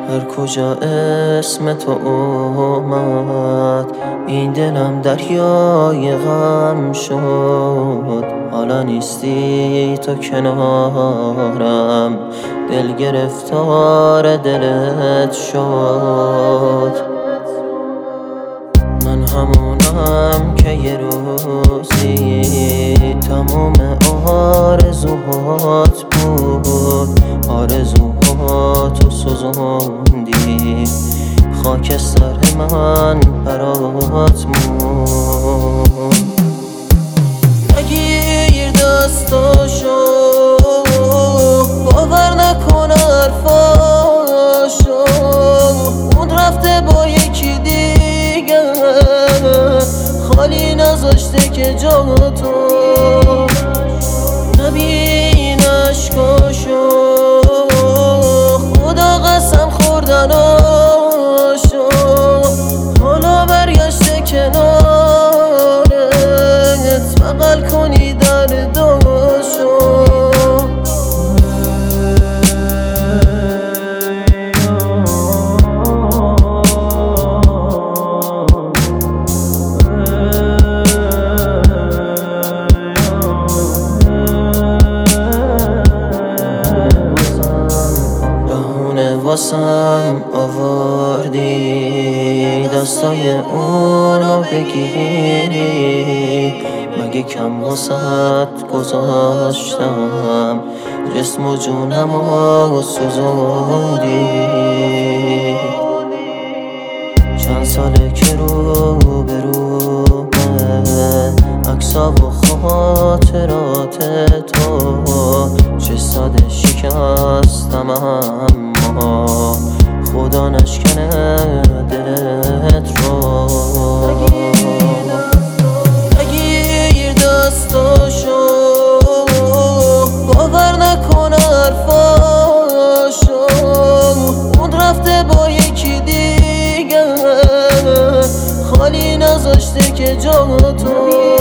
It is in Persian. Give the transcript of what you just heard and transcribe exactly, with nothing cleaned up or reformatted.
هر کجا اسم تو اومد این دلم دریای غم شد. حالا نیستی تو کنارم، دل گرفتار دلت شد. من همونم که یه روزی تموم آرزوهات بود، آرزوهاتو سوزوندی، خاک سر من برات موند. نگیر دستاشو، باور نکن حرفاشو، اون رفته با یکی دیگه، خالی نذاشته که جا تو. نبین عشقاشو، خدا قسم خوردناشو، حالا برگشته کنارت، بغل کنی درداشو. واسم آوردی دستای اونو بگیری، مگه کم واسط گذاشتم، جسم و جونمو سوزوندی. چند ساله که رو به رومه عکسا و خاطرات تو، چه ساده شکستم اما خدا نشکنه دلت رو. نگیر دستاشو، باور نکن حرفاشو، اون رفته با یکی دیگه، خالی نذاشته که جا تو.